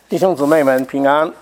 弟兄姊妹们平安。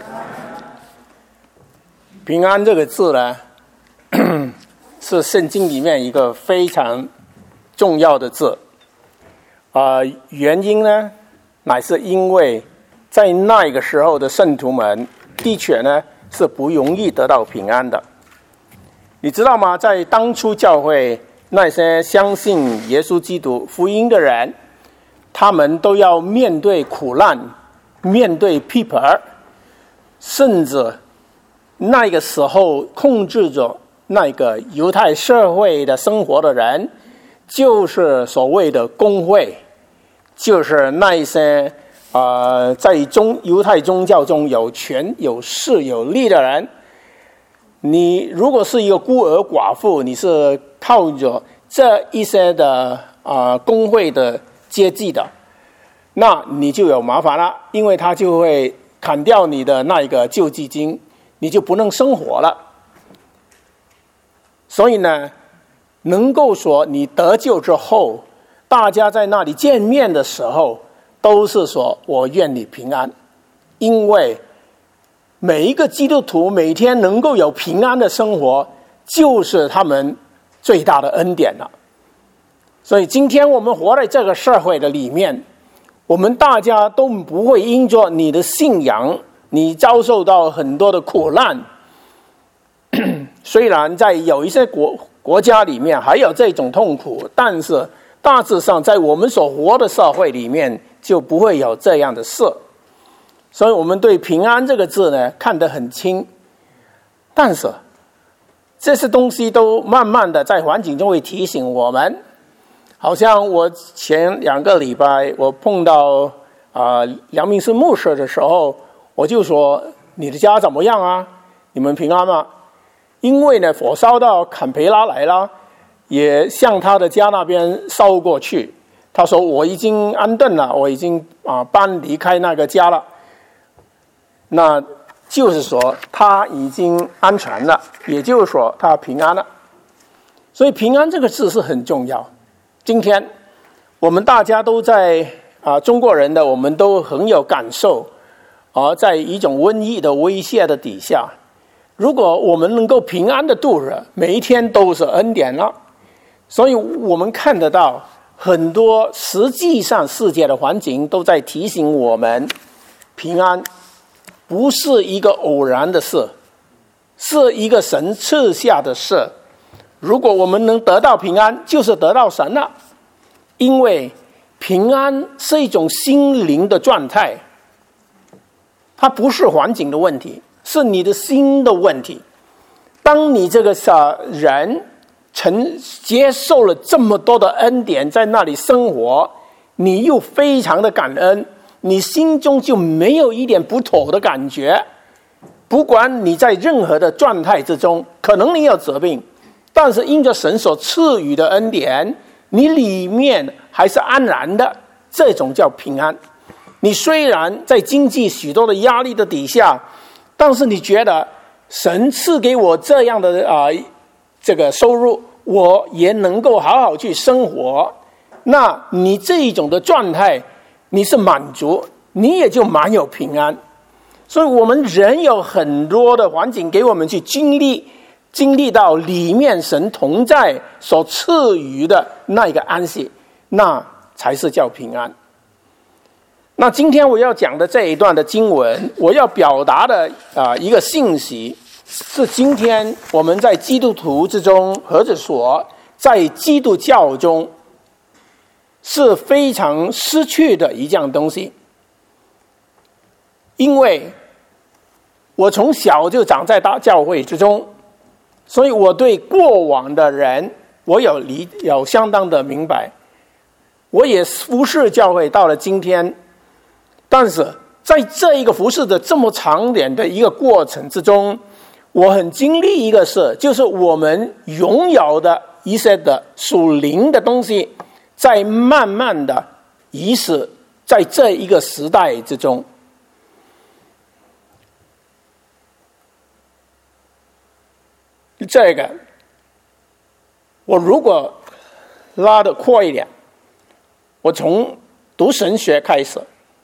平安这个字呢，是圣经里面一个非常重要的字。原因呢，乃是因为在那个时候的圣徒们的确呢是不容易得到平安的。你知道吗？在当初教会那些相信耶稣基督福音的人，他们都要面对苦难，面对批评，甚至那个时候控制着那个犹太社会的生活的人，就是所谓的公会，就是那一些在犹太宗教中有权有势有力的人。你如果是一个孤儿寡妇，你是靠着这一些的公会的接济的，那你就有麻烦了，因为他就会砍掉你的那一个救济金，你就不能生活了。所以呢，能够说你得救之后，大家在那里见面的时候都是说我愿你平安，因为每一个基督徒每天能够有平安的生活，就是他们最大的恩典了。所以今天我们活在这个社会的里面，我们大家都不会因着你的信仰，你遭受到很多的苦难。虽然在有一些国家里面还有这种痛苦，但是大致上在我们所活的社会里面就不会有这样的事。所以我们对平安这个字呢看得很轻，但是这些东西都慢慢的在环境中会提醒我们。好像我前2个礼拜我碰到梁明师牧师的时候，我就说你的家怎么样啊？你们平安吗？因为呢火烧到坎培拉来了，也向他的家那边烧过去。他说我已经安顿了，我已经搬离开那个家了。那就是说他已经安全了，也就是说他平安了。所以平安这个字是很重要。今天我们大家都在中国人的我们都很有感受，在一种瘟疫的威胁的底下，如果我们能够平安的度日，每一天都是恩典了。所以我们看得到很多实际上世界的环境都在提醒我们，平安不是一个偶然的事，是一个神赐下的事。如果我们能得到平安，就是得到神了。因为平安是一种心灵的状态，它不是环境的问题，是你的心的问题。当你这个人接受了这么多的恩典，在那里生活，你又非常的感恩，你心中就没有一点不妥的感觉。不管你在任何的状态之中，可能你有疾病，但是因着神所赐予的恩典，你里面还是安然的，这种叫平安。你虽然在经济许多的压力的底下，但是你觉得神赐给我这样的这个收入，我也能够好好去生活，那你这一种的状态你是满足，你也就蛮有平安。所以我们人有很多的环境给我们去经历到里面神同在所赐予的那一个安息，那才是叫平安。那今天我要讲的这一段的经文，我要表达的一个信息，是今天我们在基督徒之中，或者说在基督教中是非常失去的一样东西。因为我从小就长在大教会之中，所以我对过往的人我有相当的明白，我也服侍教会到了今天。但是在这一个服侍的这么长远的一个过程之中，我很经历一个事，就是我们拥有的一些的属灵的东西在慢慢的遗失在这一个时代之中。这个我如果拉得阔一点，我从读神学开始，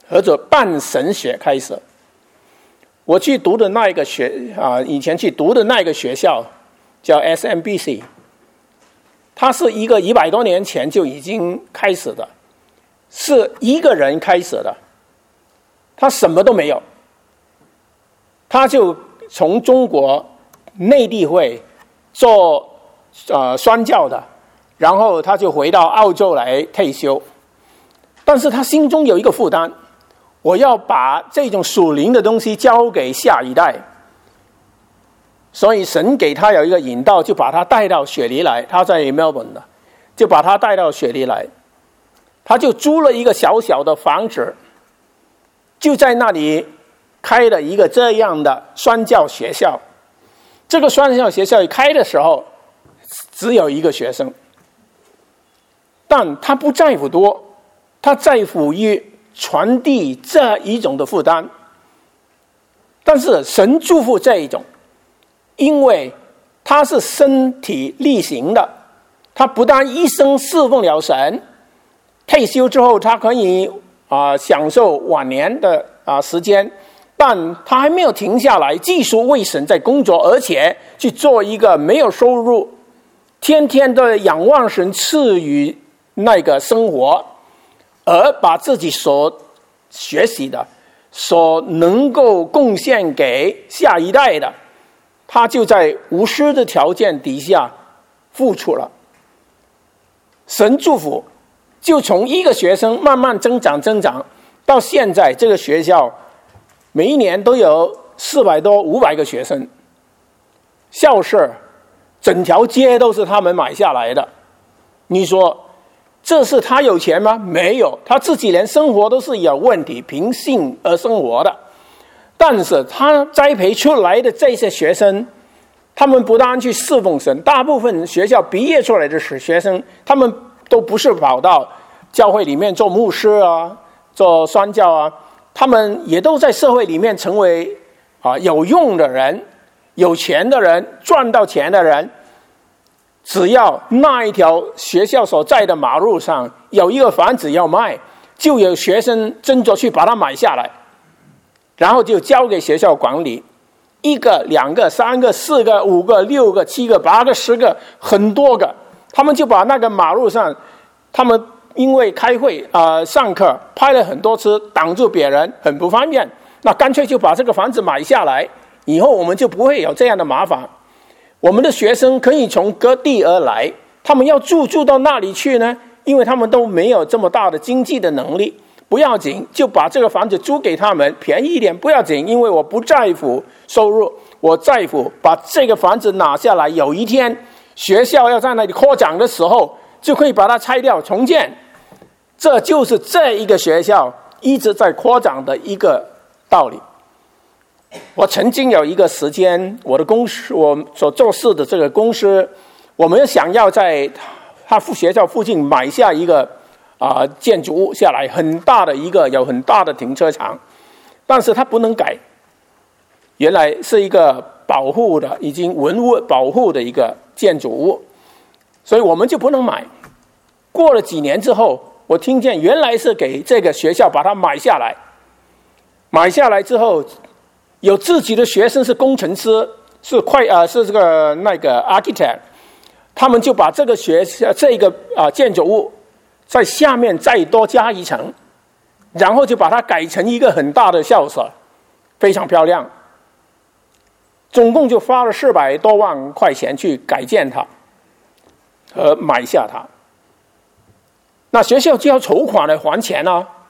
或者半神学开始。我去读的那一个以前去读的那个学校叫 SMBC， 它是一个100多年前就已经开始的，是一个人开始的，他什么都没有，他就从中国内地会做宣教的，然后他就回到澳洲来退休，但是他心中有一个负担，我要把这种属灵的东西交给下一代，所以神给他有一个引导，就把他带到雪梨来，他在 Melbourne 的，就把他带到雪梨来，他就租了一个小小的房子，就在那里开了一个这样的宣教学校。这个宣教学校一开的时候只有1个学生，但他不在乎多，他在乎于传递这一种的负担。但是神祝福这一种，因为他是身体力行的，他不但一生侍奉了神，退休之后他可以享受晚年的时间，但他还没有停下来继续为神在工作，而且去做一个没有收入，天天的仰望神赐予那个生活，而把自己所学习的，所能够贡献给下一代的，他就在无私的条件底下付出了。神祝福就从1个学生慢慢增长，到现在这个学校每一年都有400多500个学生，校舍整条街都是他们买下来的。你说这是他有钱吗？没有，他自己连生活都是有问题，凭信而生活的。但是他栽培出来的这些学生，他们不但去侍奉神，大部分学校毕业出来的学生，他们都不是跑到教会里面做牧师做宣教他们也都在社会里面成为有用的人，有钱的人，赚到钱的人。只要那一条学校所在的马路上有一个房子要卖，就有学生争着去把它买下来，然后就交给学校管理，1个、2个、3个、4个、5个、6个、7个、8个、10个，很多个，他们就把那个马路上，他们因为开会上课拍了很多次，挡住别人很不方便，那干脆就把这个房子买下来，以后我们就不会有这样的麻烦。我们的学生可以从各地而来，他们要住到那里去呢？因为他们都没有这么大的经济的能力，不要紧，就把这个房子租给他们，便宜一点不要紧，因为我不在乎收入，我在乎把这个房子拿下来，有一天学校要在那里扩展的时候，就可以把它拆掉重建。这就是这一个学校一直在扩展的一个道理。我曾经有一个时间，我的公司，我所做事的这个公司，我们想要在他学校附近买下一个建筑物下来，很大的一个，有很大的停车场，但是它不能改，原来是一个保护的，已经文物保护的一个建筑物，所以我们就不能买。过了几年之后，我听见原来是给这个学校把它买下来，买下来之后，有自己的学生是工程师，是这个那个 architect， 他们就把这个建筑物在下面再多加一层，然后就把它改成一个很大的校舍，非常漂亮。总共就花了400多万块钱去改建它和买下它。那学校就要筹款来还钱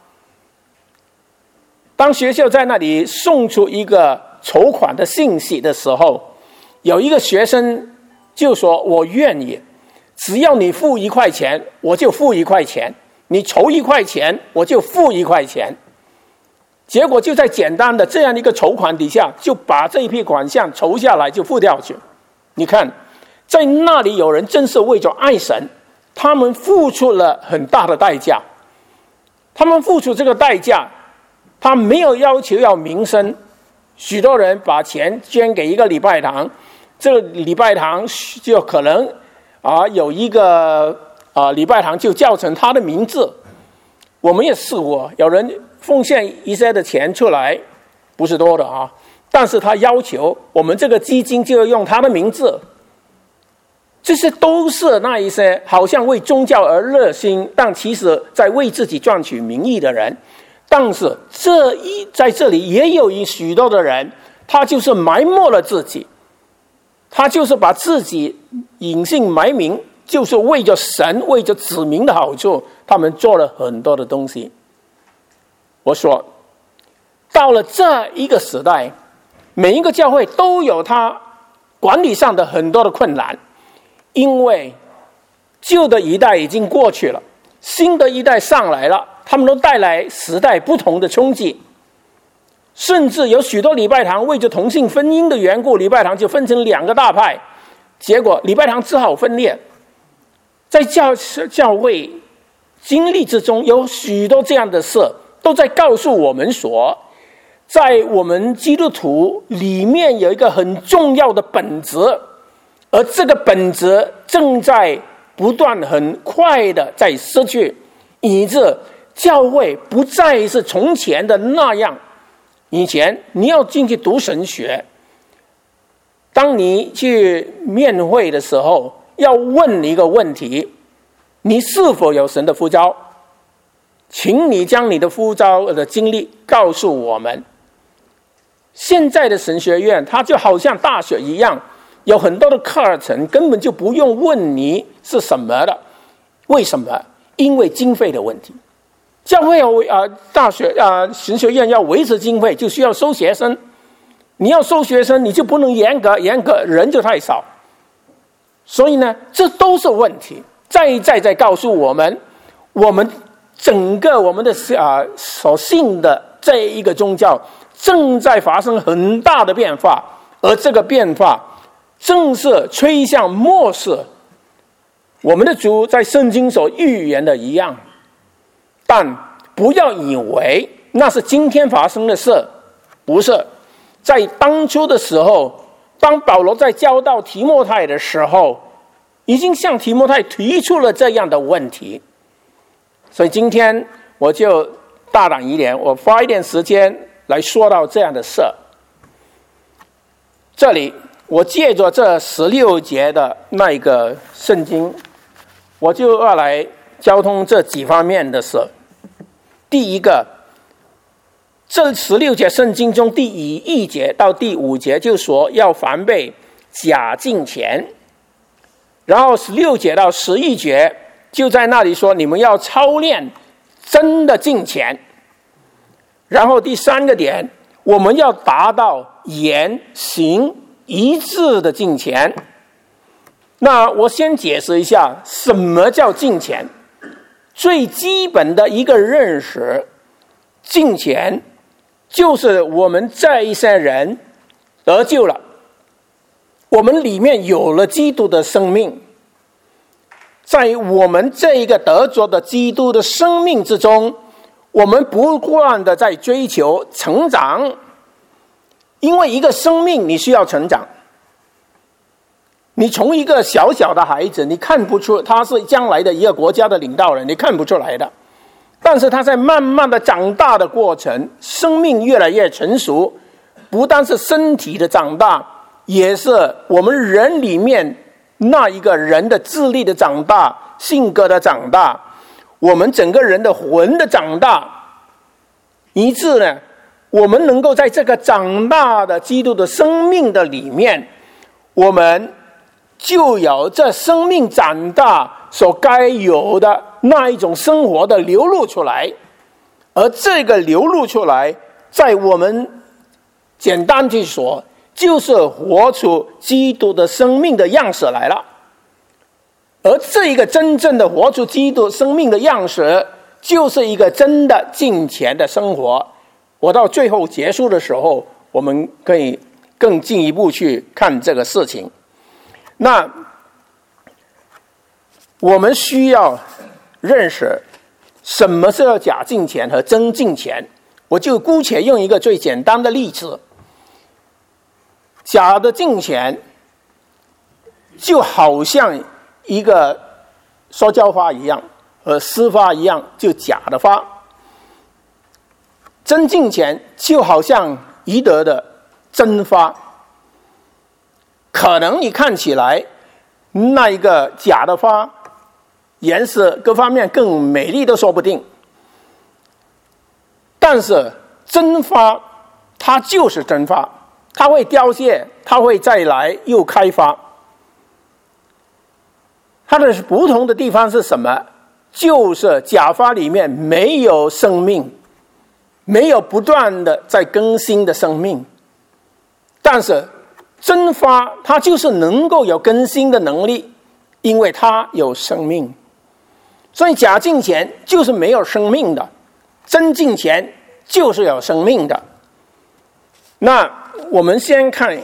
当学校在那里送出一个筹款的信息的时候，有一个学生就说：“我愿意，只要你付1块钱，我就付1块钱；你筹1块钱，我就付1块钱。”结果就在简单的这样一个筹款底下，就把这一批款项筹下来就付掉去。你看，在那里有人真是为着爱神，他们付出了很大的代价。他们付出这个代价，他没有要求要名声，许多人把钱捐给一个礼拜堂，这个礼拜堂就可能有一个礼拜堂就叫成他的名字。我们也试过，有人奉献一些的钱出来，不是多的啊，但是他要求我们这个基金就要用他的名字。这些都是那一些好像为宗教而热心，但其实在为自己赚取名义的人。但是在这里也有许多的人，他就是埋没了自己，他就是把自己隐姓埋名，就是为着神为着子民的好处，他们做了很多的东西。我说到了这一个时代，每一个教会都有他管理上的很多的困难，因为旧的一代已经过去了，新的一代上来了，他们都带来时代不同的冲击。甚至有许多礼拜堂为着同性婚姻的缘故，礼拜堂就分成2个大派，结果礼拜堂只好分裂。在教会经历之中，有许多这样的事都在告诉我们说，在我们基督徒里面有一个很重要的本质，而这个本质正在不断很快的在失去，以致教会不再是从前的那样。以前你要进去读神学，当你去面会的时候，要问你一个问题：你是否有神的呼召？请你将你的呼召的经历告诉我们。现在的神学院它就好像大学一样，有很多的课程根本就不用问你是什么的。为什么？因为经费的问题。教会大学神学院要维持经费，就需要收学生。你要收学生，你就不能严格，人就太少。所以呢，这都是问题。再告诉我们，我们整个我们的所信的这一个宗教正在发生很大的变化，而这个变化正是吹向末世。我们的主在圣经所预言的一样。但不要以为那是今天发生的事，不是。在当初的时候，当保罗在教导提摩太的时候，已经向提摩太提出了这样的问题。所以今天我就大胆一点，我花一点时间来说到这样的事。这里我借着这16节的那个圣经，我就要来交通这几方面的事。第一个，这16节圣经中第1节到第5节就说要防备假敬虔，然后16节到11节就在那里说你们要操练真的敬虔，然后第3个点，我们要达到言行一致的敬虔。那我先解释一下什么叫敬虔。最基本的一个认识，敬虔就是我们这一些人得救了，我们里面有了基督的生命，在我们这一个得着的基督的生命之中，我们不断的在追求成长，因为一个生命你需要成长。你从一个小小的孩子，你看不出他是将来的一个国家的领导人，你看不出来的。但是他在慢慢的长大的过程，生命越来越成熟，不单是身体的长大，也是我们人里面那一个人的智力的长大，性格的长大，我们整个人的魂的长大，以致呢，我们能够在这个长大的基督的生命的里面，我们就有这生命长大所该有的那一种生活的流露出来。而这个流露出来，在我们简单去说，就是活出基督的生命的样式来了。而这一个真正的活出基督生命的样式，就是一个真的敬虔的生活。我到最后结束的时候，我们可以更进一步去看这个事情。那我们需要认识什么是假敬虔和真敬虔。我就姑且用一个最简单的例子，假的敬虔就好像一个塑胶花一样和丝花一样，就假的花。 真金钱就好像宜得的真花，可能你看起来那一个假的花颜色各方面更美丽都说不定，但是真花它就是真花，它会凋谢，它会再来又开发。它的不同的地方是什么？就是假花里面没有生命，没有不断的在更新的生命，但是真花它就是能够有更新的能力，因为它有生命。所以假金钱就是没有生命的，真金钱就是有生命的。那我们先看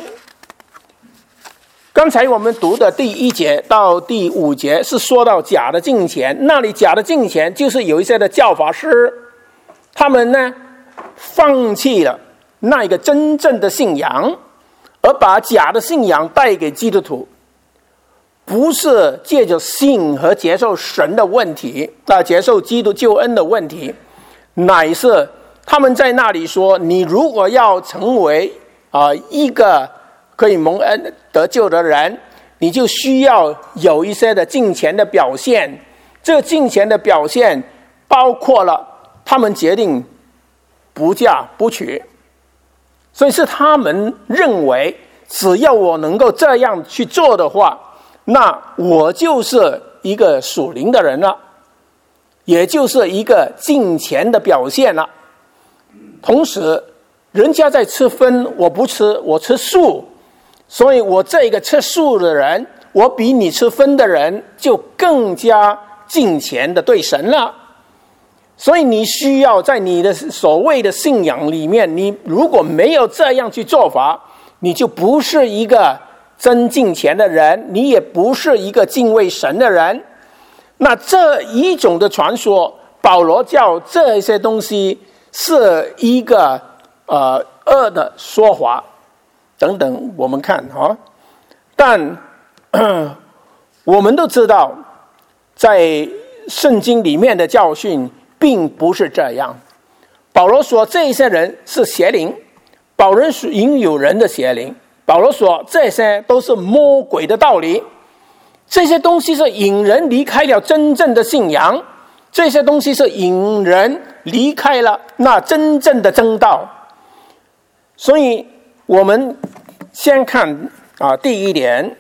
刚才我们读的第1节到第5节是说到假的金钱，那里假的金钱就是有一些的教法师，他们呢放弃了那一个真正的信仰，而把假的信仰带给基督徒，不是借着信和接受神的问题，接受基督救恩的问题，乃是他们在那里说，你如果要成为一个可以蒙恩得救的人，你就需要有一些的金钱的表现。这个金钱的表现包括了他们决定不嫁不娶，所以是他们认为只要我能够这样去做的话，那我就是一个属灵的人了，也就是一个金钱的表现了。同时人家在吃荤，我不吃，我吃素，所以我这个吃素的人，我比你吃荤的人就更加敬虔的对神了。所以你需要在你的所谓的信仰里面，你如果没有这样去做法，你就不是一个真敬虔的人，你也不是一个敬畏神的人。那这一种的传说，保罗叫这些东西是一个恶的说法等等，我们看但我们都知道在圣经里面的教训并不是这样。保罗说这些人是邪灵，保罗是引有人的邪灵，保罗说这些都是魔鬼的道理，这些东西是引人离开了真正的信仰，这些东西是引人离开了那真正的真道。所以我们先看第一点，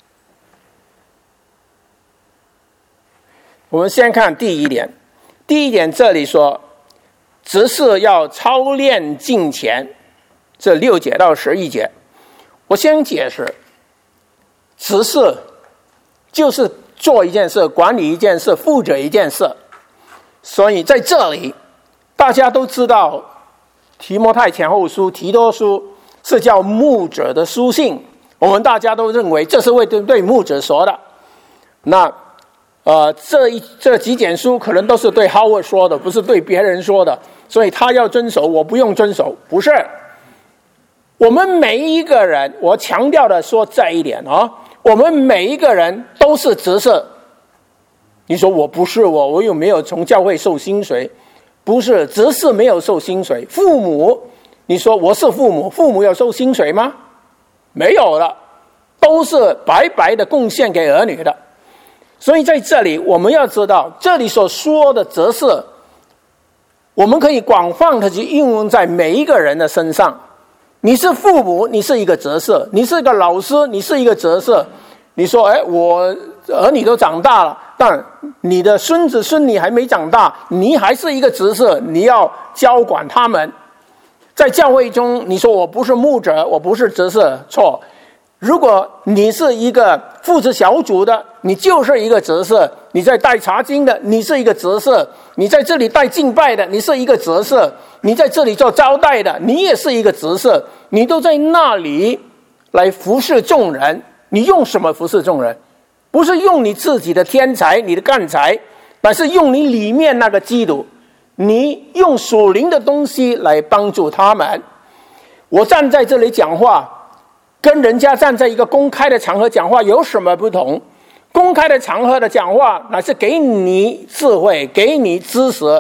我们先看第一点。第一点这里说只是要操练敬虔，这6节到11节。我先解释，只是就是做一件事，管理一件事，负责一件事。所以在这里大家都知道提摩太前后书、提多书是叫牧者的书信，我们大家都认为这是对牧者说的。那这几卷书可能都是对 Howard 说的，不是对别人说的，所以他要遵守，我不用遵守，不是。我们每一个人，我强调的说这一点我们每一个人都是执事。你说我不是，我又没有从教会受薪水，不是，执事没有受薪水。父母，你说我是父母，父母有受薪水吗？没有了，都是白白的贡献给儿女的。所以在这里我们要知道，这里所说的执事，我们可以广泛的去应用在每一个人的身上。你是父母，你是一个执事；你是一个老师，你是一个执事。你说我儿女都长大了，但你的孙子孙女还没长大，你还是一个执事，你要教管他们。在教会中，你说我不是牧者，我不是执事，错。如果你是一个负责小组的，你就是一个执事；你在带查经的，你是一个执事；你在这里带敬拜的，你是一个执事；你在这里做招待的，你也是一个执事。你都在那里来服侍众人。你用什么服侍众人？不是用你自己的天才、你的干才，乃是用你里面那个基督，你用属灵的东西来帮助他们。我站在这里讲话，跟人家站在一个公开的场合讲话有什么不同？公开的场合的讲话乃是给你智慧，给你知识。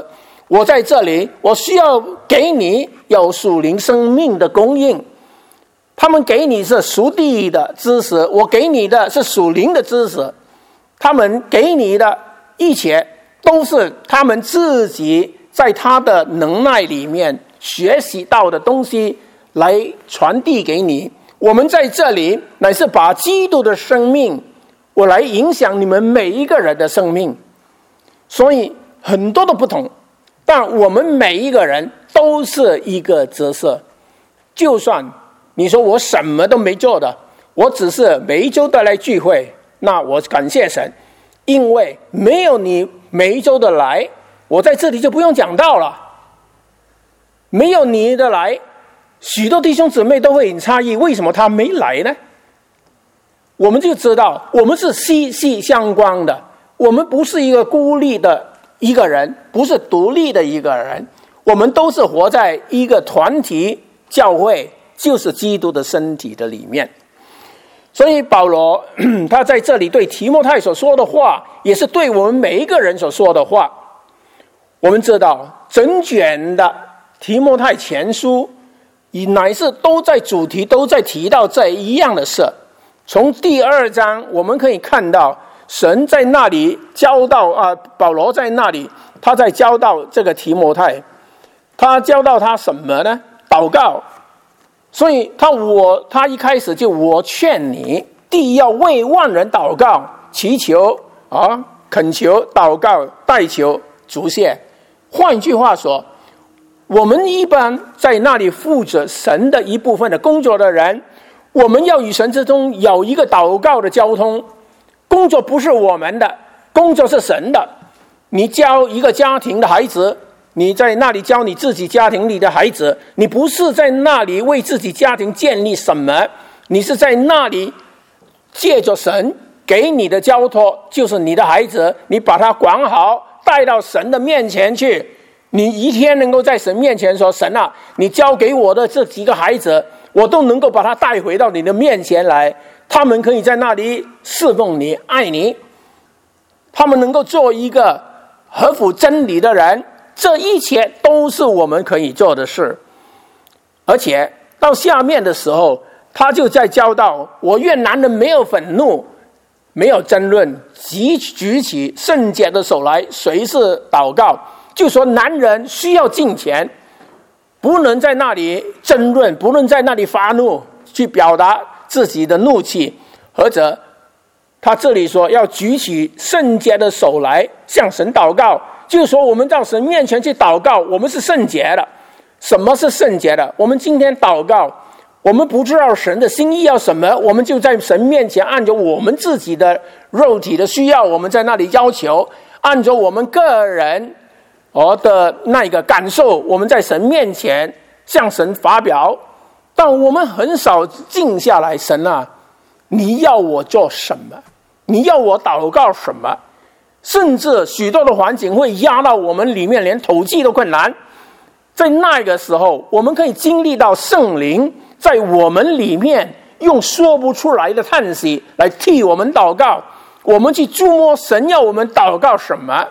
我在这里，我需要给你有属灵生命的供应。他们给你是属地的知识，我给你的是属灵的知识。他们给你的一切都是他们自己在他的能耐里面学习到的东西来传递给你。我们在这里乃是把基督的生命，我来影响你们每一个人的生命。所以很多的不同，但我们每一个人都是一个角色。就算你说我什么都没做的，我只是每一周的来聚会，那我感谢神，因为没有你每一周的来，我在这里就不用讲道了。没有你的来，许多弟兄姊妹都会很诧异，为什么他没来呢？我们就知道我们是息息相关的，我们不是一个孤立的一个人，不是独立的一个人，我们都是活在一个团体，教会就是基督的身体的里面。所以保罗他在这里对提摩太所说的话，也是对我们每一个人所说的话。我们知道整卷的提摩太前书乃是都在主题都在提到这一样的事。从第2章我们可以看到神在那里教导保罗在那里他在教导这个提摩太，他教导他什么呢？祷告。所以他一开始就我劝你，第一要为万人祷告，祈求恳求，祷告，代求，祝谢。换句话说，我们一般在那里负责神的一部分的工作的人，我们要与神之中有一个祷告的交通。工作不是我们的，工作是神的。你教一个家庭的孩子，你在那里教你自己家庭里的孩子，你不是在那里为自己家庭建立什么，你是在那里借着神给你的交托，就是你的孩子，你把他管好，带到神的面前去。你一天能够在神面前说，神啊，你交给我的这几个孩子，我都能够把他带回到你的面前来，他们可以在那里侍奉你，爱你，他们能够做一个合乎真理的人，这一切都是我们可以做的事。而且到下面的时候，他就在教导我愿男人没有愤怒，没有争论，举起圣洁的手来随时祷告。就说男人需要敬虔，不能在那里争论，不能在那里发怒去表达自己的怒气，或者他这里说要举起圣洁的手来向神祷告，就是说我们到神面前去祷告，我们是圣洁的。什么是圣洁的？我们今天祷告，我们不知道神的心意要什么，我们就在神面前按照我们自己的肉体的需要，我们在那里要求，按照我们个人的那个感受，我们在神面前向神发表。但我们很少静下来，神啊，你要我做什么？你要我祷告什么？甚至许多的环境会压到我们里面，连透气都困难。在那个时候，我们可以经历到圣灵在我们里面用说不出来的叹息来替我们祷告，我们去触摸神要我们祷告什么。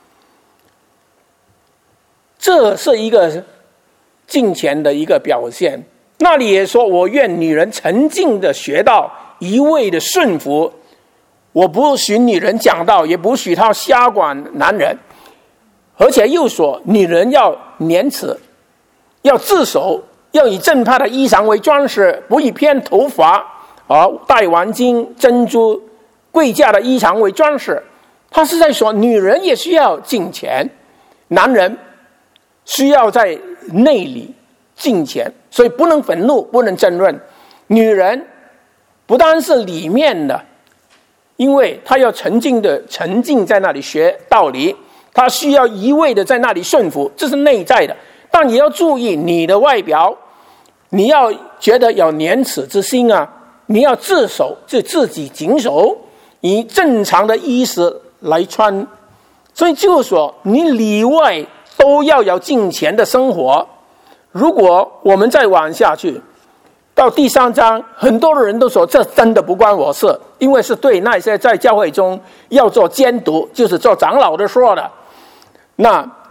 这是一个敬虔的一个表现。那里也说，我愿女人沉静的学道，一味的顺服，我不许女人讲道，也不许她瞎管男人。而且又说女人要廉耻，要自守，要以正派的衣裳为装饰，不以偏头发戴黄金珍珠贵价的衣裳为装饰。他是在说女人也需要敬虔，男人需要在内里敬虔，所以不能愤怒，不能争论。女人不单是里面的，因为她要沉浸在那里学道理，她需要一味的在那里顺服，这是内在的。但也要注意你的外表，你要觉得有廉耻之心啊，你要自守，就自己谨守，以正常的衣食来穿。所以就是说，你里外都要有敬虔的生活。如果我们再往下去，到第3章，很多人都说这真的不关我事，因为是对那些在教会中要做监督，就是做长老的说的。那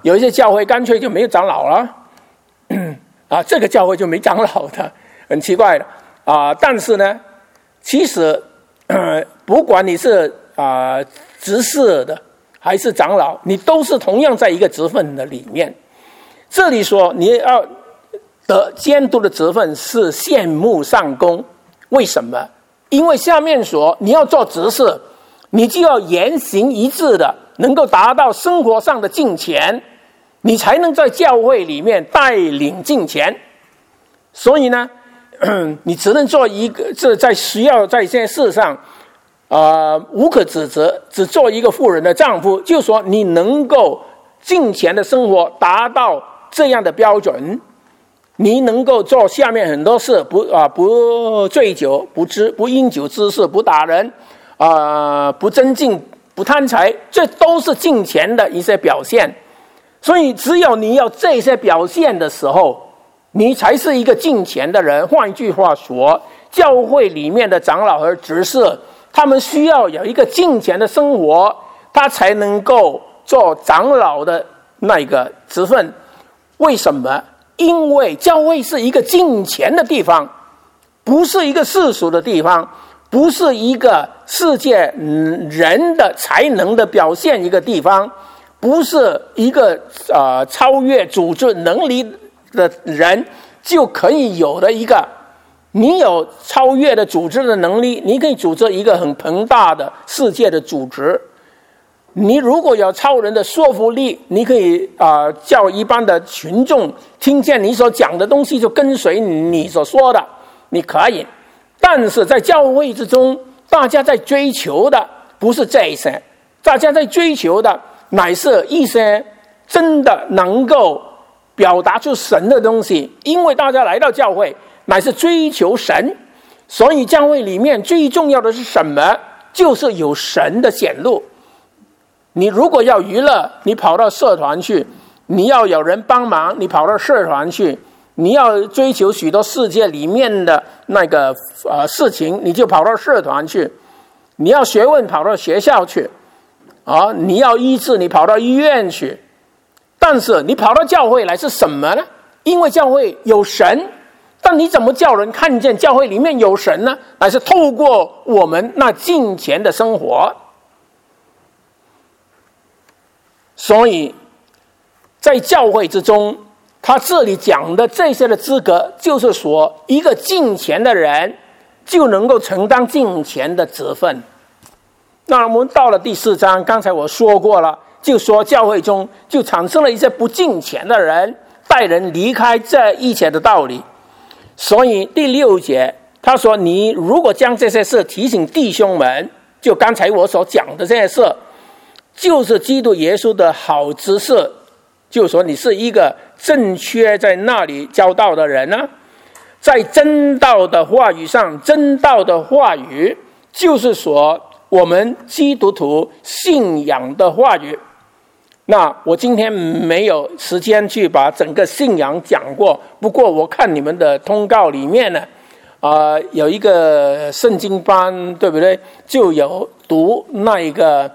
有一些教会干脆就没有长老了，这个教会就没长老的，很奇怪的但是呢，其实不管你是执事的还是长老，你都是同样在一个职分的里面。这里说你要得监督的职分是羡慕上功，为什么？因为下面说你要做执事，你就要言行一致的，能够达到生活上的敬虔，你才能在教会里面带领敬虔。所以呢，你只能做一个，这在需要在这件事上无可指责，只做一个妇人的丈夫，就是说你能够敬虔的生活达到这样的标准，你能够做下面很多事，不醉酒，不饮酒滋事，不打人不争竞，不贪财，这都是敬虔的一些表现。所以只有你有这些表现的时候，你才是一个敬虔的人。换一句话说，教会里面的长老和执事，他们需要有一个敬虔的生活，他才能够做长老的那个职分。为什么？因为教会是一个敬虔的地方，不是一个世俗的地方，不是一个世界人的才能的表现一个地方，不是一个超越组织能力的人就可以有的一个。你有超越的组织的能力，你可以组织一个很庞大的世界的组织。你如果有超人的说服力，你可以叫一般的群众听见你所讲的东西就跟随你所说的，你可以。但是在教会之中，大家在追求的不是这些，大家在追求的乃是一些真的能够表达出神的东西。因为大家来到教会乃是追求神，所以教会里面最重要的是什么？就是有神的显露。你如果要娱乐，你跑到社团去；你要有人帮忙，你跑到社团去；你要追求许多世界里面的那个事情，你就跑到社团去；你要学问，跑到学校去；你要医治，你跑到医院去。但是你跑到教会来是什么呢？因为教会有神，但你怎么叫人看见教会里面有神呢？乃是透过我们那敬虔的生活。所以在教会之中，他这里讲的这些的资格，就是说一个敬虔的人就能够承担敬虔的职分。那我们到了第4章，刚才我说过了，就说教会中就产生了一些不敬虔的人，带人离开这一切的道理。所以第6节他说，你如果将这些事提醒弟兄们，就刚才我所讲的这些事，就是基督耶稣的好知识，就是说你是一个正确在那里教导的人呢。在真道的话语上，真道的话语就是说我们基督徒信仰的话语。那我今天没有时间去把整个信仰讲过，不过我看你们的通告里面呢有一个圣经班，对不对？就有读那一个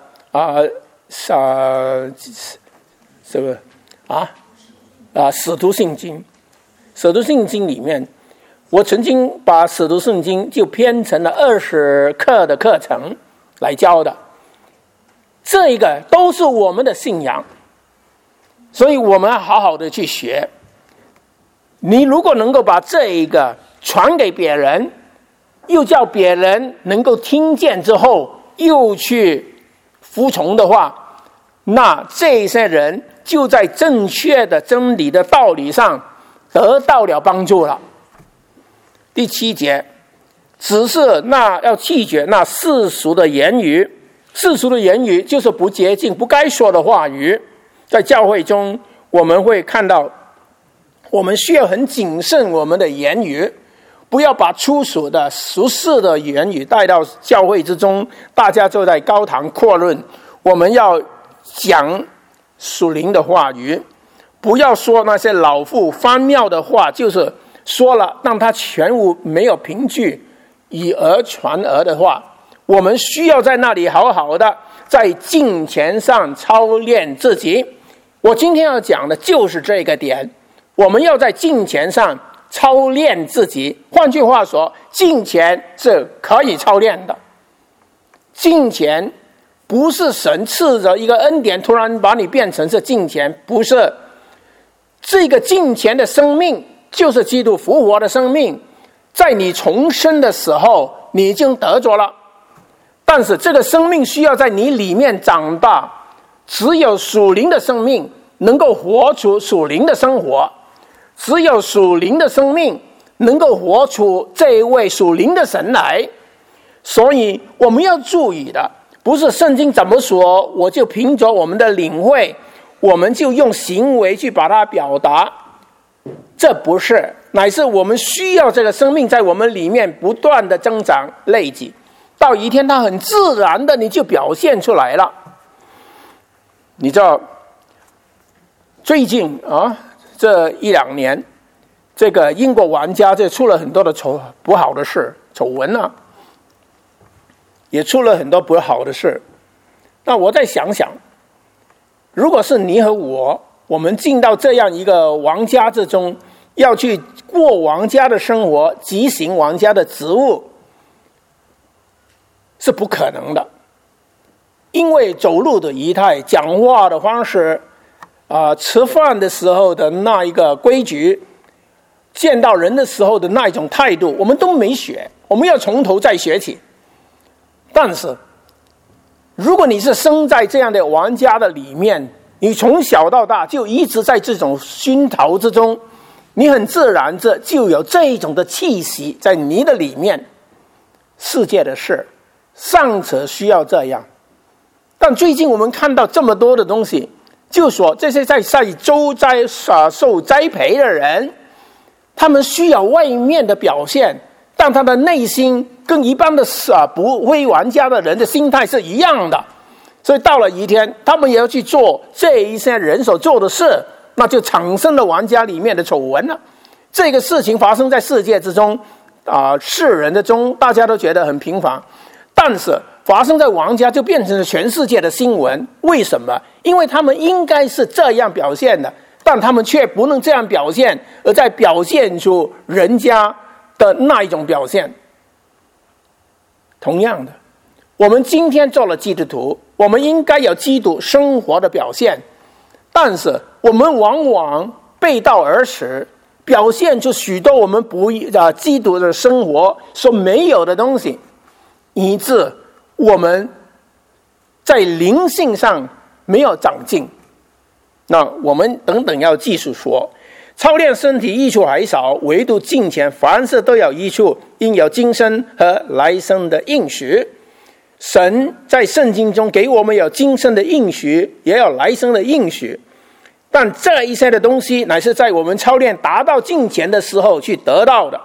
这个使徒信经。使徒信经里面，我曾经把使徒信经就编成了20课的课程来教的，这一个都是我们的信仰，所以我们要好好的去学。你如果能够把这一个传给别人，又叫别人能够听见之后又去服从的话，那这些人就在正确的真理的道理上得到了帮助了。第7节，只是那要弃绝那世俗的言语。世俗的言语就是不洁净、不该说的话语。在教会中我们会看到，我们需要很谨慎我们的言语，不要把粗俗的俗世的言语带到教会之中，大家就在高谈阔论。我们要讲属灵的话语，不要说那些老妇翻庙的话，就是说了让他全无没有凭据，以讹传讹的话。我们需要在那里好好的在敬虔上操练自己， 我今天要讲的就是这个点，我们要在金钱上操练自己。换句话说，金钱是可以操练的。金钱不是神赐着一个恩典突然把你变成是金钱，不是。这个金钱的生命就是基督复活的生命，在你重生的时候你已经得着了，但是这个生命需要在你里面长大。只有属灵的生命能够活出属灵的生活，只有属灵的生命能够活出这一位属灵的神来。所以我们要注意的不是圣经怎么说我就凭着我们的领会我们就用行为去把它表达，这不是，乃是我们需要这个生命在我们里面不断的增长累积，到一天它很自然的你就表现出来了。你知道最近这一两年这个英国玩家就出了很多的不好的事，丑闻啊，也出了很多不好的事。那我再想想，如果是你和我们进到这样一个王家之中，要去过王家的生活，执行王家的职务，是不可能的。因为走路的仪态、讲话的方式吃饭的时候的那一个规矩，见到人的时候的那一种态度，我们都没学，我们要从头再学起。但是如果你是生在这样的玩家的里面，你从小到大就一直在这种熏陶之中，你很自然就有这一种的气息在你的里面。世界的事尚且需要这样，但最近我们看到这么多的东西，就说这些在受栽培的人，他们需要外面的表现，但他的内心跟一般的不会玩家的人的心态是一样的。所以到了一天他们也要去做这一些人所做的事，那就产生了玩家里面的丑闻了。这个事情发生在世界之中世人的中，大家都觉得很平凡，但是发生在王家就变成了全世界的新闻。为什么？因为他们应该是这样表现的，但他们却不能这样表现，而在表现出人家的那一种表现。同样的，我们今天做了基督徒，我们应该有基督生活的表现，但是我们往往背道而驰，表现出许多我们基督的生活所没有的东西，以致我们在灵性上没有长进。那我们等等要继续说，操练身体益处还少，唯独金钱凡事都有益处，应有今生和来生的应许。神在圣经中给我们有今生的应许，也有来生的应许，但这一些的东西乃是在我们操练达到金钱的时候去得到的。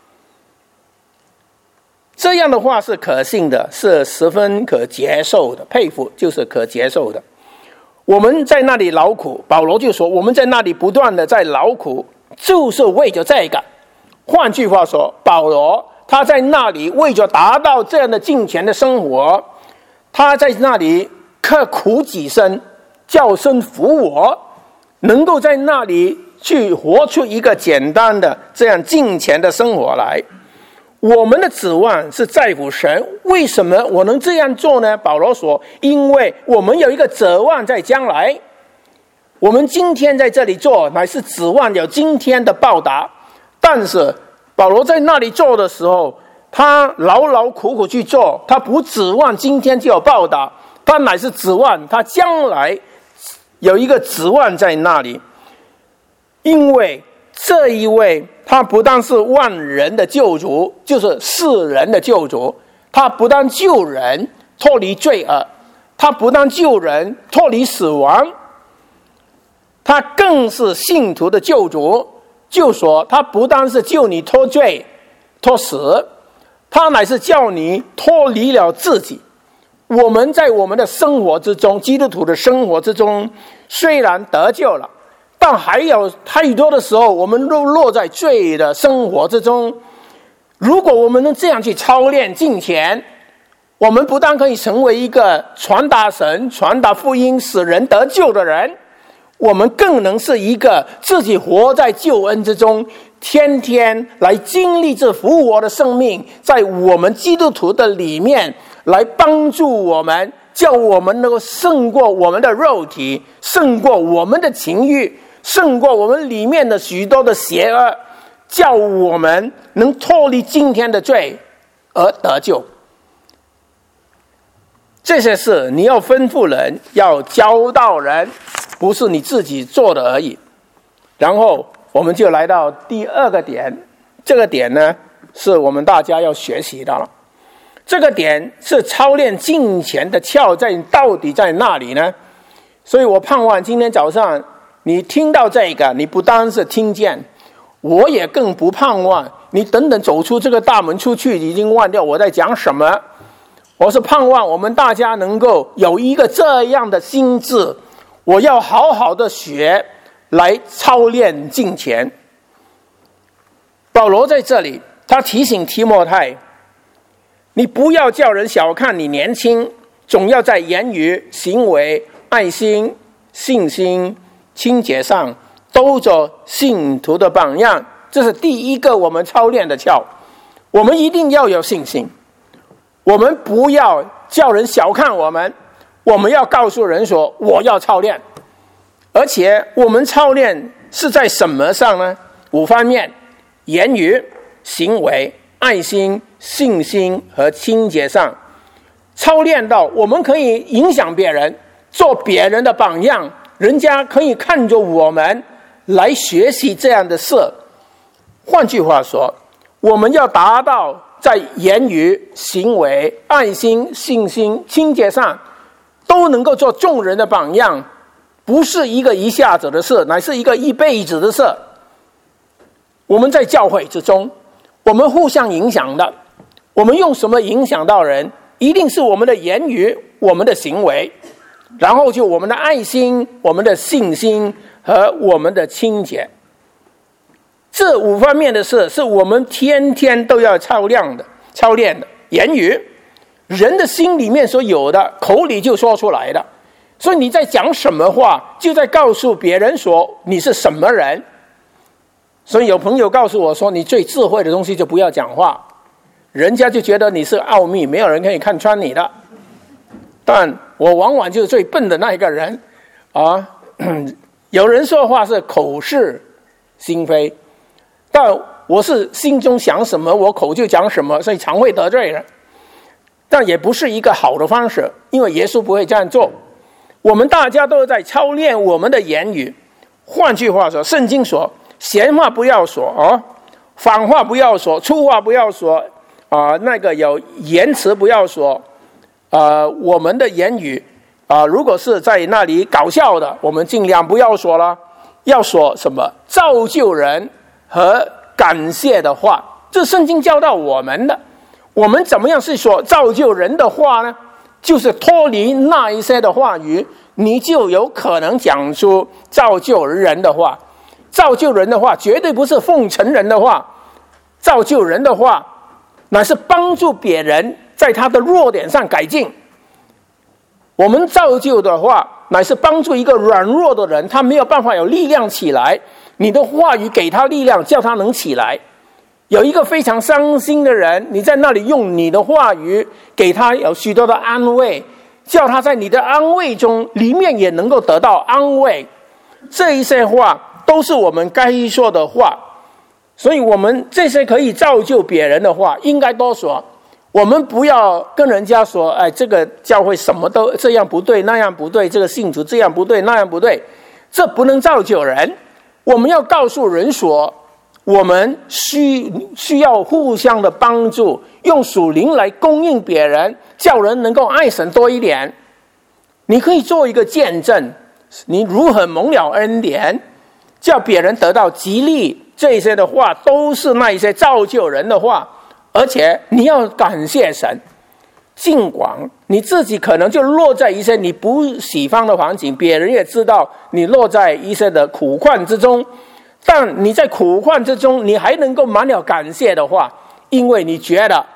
这样的话是可信的，是十分可接受的，佩服就是可接受的。我们在那里劳苦，保罗就说我们在那里不断的在劳苦，就是为着这个。换句话说，保罗他在那里为着达到这样的金钱的生活，他在那里刻苦己身，叫身服我，能够在那里去活出一个简单的这样金钱的生活来。我们的指望是在乎神，为什么我能这样做呢？保罗说，因为我们有一个指望在将来，我们今天在这里做乃是指望有今天的报答。但是保罗在那里做的时候，他劳劳苦苦去做，他不指望今天就有报答，他乃是指望他将来有一个指望在那里。因为这一位他不但是万人的救主，就是世人的救主，他不但救人脱离罪恶，他不但救人脱离死亡，他更是信徒的救主。就说他不但是救你脱罪脱死，他乃是叫你脱离了自己。我们在我们的生活之中，基督徒的生活之中，虽然得救了，但还有太多的时候我们都落在罪的生活之中。如果我们能这样去操练金钱，我们不但可以成为一个传达神、传达福音、使人得救的人， 我们更能是一个自己活在救恩之中，天天来经历这复活的生命，在我们基督徒的里面来帮助我们，叫我们能够胜过我们的肉体，胜过我们的情欲，胜过我们里面的许多的邪恶，叫我们能脱离今天的罪而得救。这些事你要吩咐人，要教导人，不是你自己做的而已。然后我们就来到第二个点，这个点呢是我们大家要学习的了。这个点是操练敬虔的窍到底在哪里呢？所以我盼望今天早上你听到这个，你不单是听见，我也更不盼望你等等走出这个大门出去已经忘掉我在讲什么。我是盼望我们大家能够有一个这样的心智，我要好好的学来操练敬虔。保罗在这里他提醒提摩太，你不要叫人小看你年轻，总要在言语、行为、爱心、信心、清洁上都做信徒的榜样。这是第一个我们操练的窍。我们一定要有信心，我们不要叫人小看我们，我们要告诉人说我要操练。而且我们操练是在什么上呢？5方面：言语、行为、爱心、信心和清洁上。操练到我们可以影响别人，做别人的榜样，人家可以看着我们来学习这样的事。换句话说，我们要达到在言语、行为、爱心、信心、清洁上都能够做众人的榜样，不是一下子的事，乃是一辈子的事。我们在教会之中，我们互相影响的，我们用什么影响到人？一定是我们的言语、我们的行为，然后就我们的爱心、我们的信心和我们的清洁。这5方面的事是我们天天都要操练的。言语，人的心里面所有的，口里就说出来的，所以你在讲什么话，就在告诉别人说你是什么人。所以有朋友告诉我说，你最智慧的东西就不要讲话，人家就觉得你是奥秘，没有人可以看穿你的。但我往往就是最笨的那一个人啊！有人说话是口是心非，但我是心中想什么，我口就讲什么，所以常会得罪人。但也不是一个好的方式，因为耶稣不会这样做。我们大家都在操练我们的言语。换句话说，圣经说闲话不要说反话不要说，粗话不要说有言辞不要说我们的言语如果是在那里搞笑的，我们尽量不要说了。要说什么造就人和感谢的话，这圣经教导我们的。我们怎么样是说造就人的话呢？就是脱离那一些的话语，你就有可能讲出造就人的话。造就人的话绝对不是奉承人的话，造就人的话乃是帮助别人在他的弱点上改进。我们造就的话乃是帮助一个软弱的人，他没有办法有力量起来，你的话语给他力量，叫他能起来。有一个非常伤心的人，你在那里用你的话语给他有许多的安慰，叫他在你的安慰中里面也能够得到安慰。这一些话都是我们该说的话，所以我们这些可以造就别人的话应该多说。我们不要跟人家说这个教会什么都这样不对那样不对，这个信徒这样不对那样不对，这不能造就人。我们要告诉人说，我们需要互相的帮助，用属灵来供应别人，叫人能够爱神多一点。你可以做一个见证，你如何蒙了恩典，叫别人得到激励，这些的话都是那一些造就人的话。而且你要感谢神，尽管你自己可能就落在一些你不喜欢的环境，别人也知道你落在一些的苦患之中，但你在苦患之中你还能够满了感谢的话，因为你觉得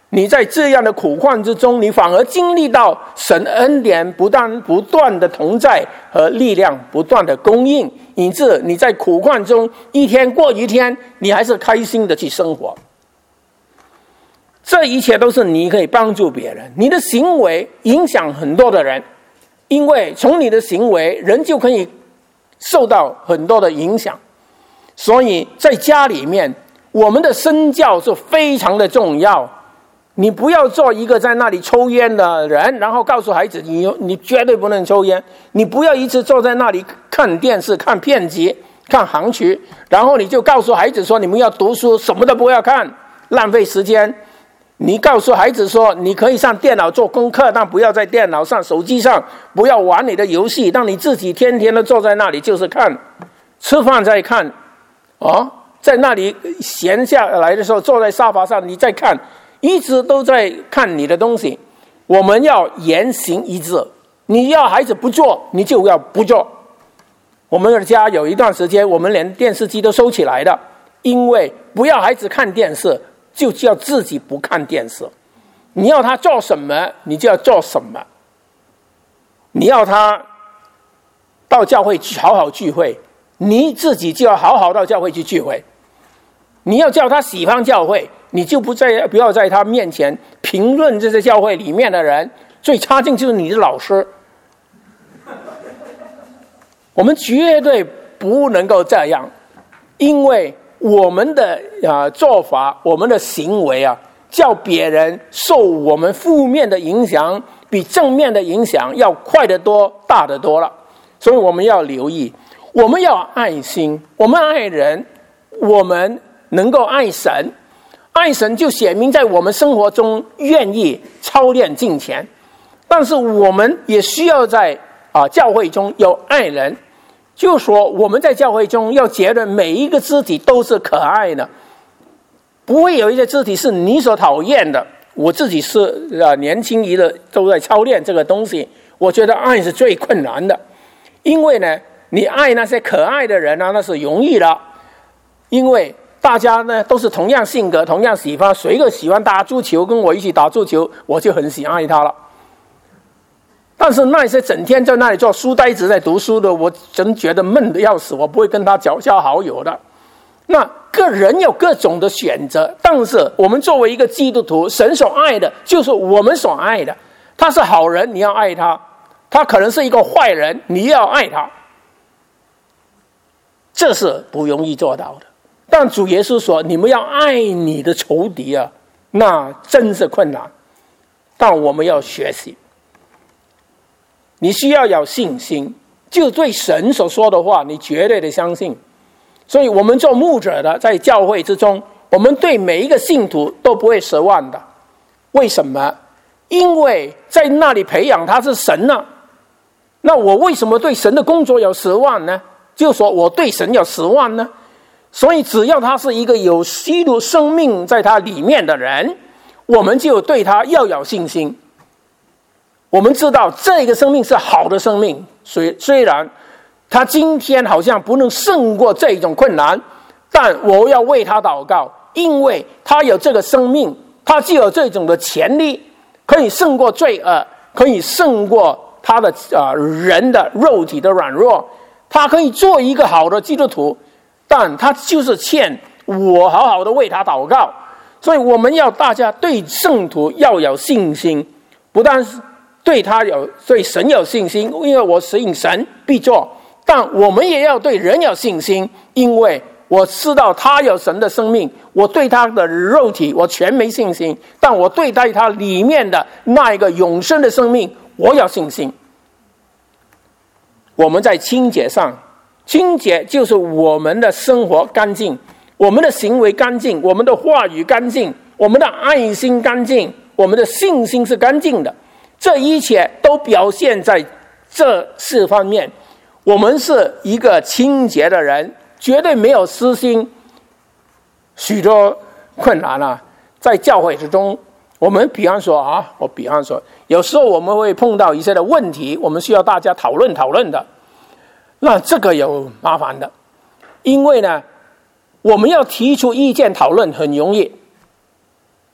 你在这样的苦况之中，你反而经历到神恩典不断的同在和力量不断的供应，以致你在苦况中一天过一天，你还是开心的去生活。这一切都是你可以帮助别人，你的行为影响很多的人，因为从你的行为，人就可以受到很多的影响。所以在家里面，我们的身教是非常的重要。你不要做一个在那里抽烟的人，然后告诉孩子你绝对不能抽烟。你不要一直坐在那里看电视、看片集、看韩剧，然后你就告诉孩子说你们要读书，什么都不要看，浪费时间。你告诉孩子说你可以上电脑做功课，但不要在电脑上、手机上不要玩你的游戏，让你自己天天都坐在那里就是看，吃饭再看在那里闲下来的时候坐在沙发上你再看，一直都在看你的东西。我们要言行一致，你要孩子不做你就要不做。我们的家有一段时间我们连电视机都收起来的，因为不要孩子看电视，就叫自己不看电视。你要他做什么你就要做什么，你要他到教会去好好聚会，你自己就要好好到教会去聚会。你要叫他喜欢教会，你就不要在他面前评论这些教会里面的人，最差劲就是你的老师。我们绝对不能够这样，因为我们的做法，我们的行为叫别人受我们负面的影响比正面的影响要快得多、大得多了。所以我们要留意，我们要爱心，我们爱人，我们能够爱神。爱神就显明在我们生活中愿意操练敬虔，但是我们也需要在教会中有爱人，就说我们在教会中要觉得每一个肢体都是可爱的，不会有一些肢体是你所讨厌的。我自己是年轻一的都在操练这个东西，我觉得爱是最困难的。因为呢，你爱那些可爱的人那是容易的，因为大家呢都是同样性格、同样喜欢，谁个喜欢打足球，跟我一起打足球，我就很喜爱他了。但是那些整天在那里做书呆子在读书的，我真觉得闷得要死，我不会跟他交好友的。那个人有各种的选择，但是我们作为一个基督徒，神所爱的就是我们所爱的。他是好人，你要爱他；他可能是一个坏人，你要爱他。这是不容易做到的。但主耶稣说你们要爱你的仇敌那真是困难，但我们要学习。你需要有信心，就对神所说的话你绝对的相信。所以我们做牧者的在教会之中，我们对每一个信徒都不会失望的。为什么？因为在那里培养他是神呢。那我为什么对神的工作有失望呢？就说我对神有失望呢？所以只要他是一个有基督生命在他里面的人，我们就对他要有信心。我们知道这个生命是好的生命，虽然他今天好像不能胜过这种困难，但我要为他祷告，因为他有这个生命，他就有这种的潜力，可以胜过罪恶，可以胜过他的人的肉体的软弱，他可以做一个好的基督徒，但他就是欠我好好的为他祷告。所以我们要大家对圣徒要有信心，不但是对神有信心，因为我信神必做，但我们也要对人有信心，因为我知道他有神的生命，我对他的肉体我全没信心，但我对待他里面的那一个永生的生命我有信心。我们在清洁上，清洁就是我们的生活干净，我们的行为干净，我们的话语干净，我们的爱心干净，我们的信心是干净的。这一切都表现在这4方面。我们是一个清洁的人，绝对没有私心。许多困难在教会之中，我们比方说有时候我们会碰到一些的问题，我们需要大家讨论的。那这个有麻烦的，因为呢，我们要提出意见讨论很容易，